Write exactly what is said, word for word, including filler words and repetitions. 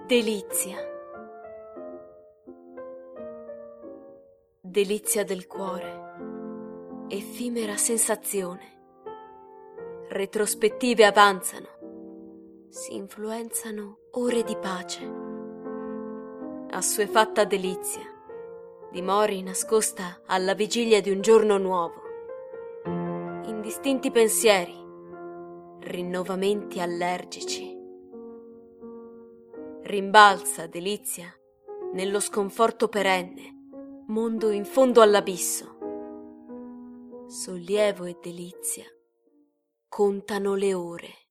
Delizia. Delizia del cuore, effimera sensazione. Retrospettive avanzano, si influenzano ore di pace. Assuefatta delizia, dimori nascosta alla vigilia di un giorno nuovo. Indistinti pensieri, rinnovamenti allergici. Rimbalza delizia nello sconforto perenne, mondo in fondo all'abisso. Sollievo e delizia contano le ore.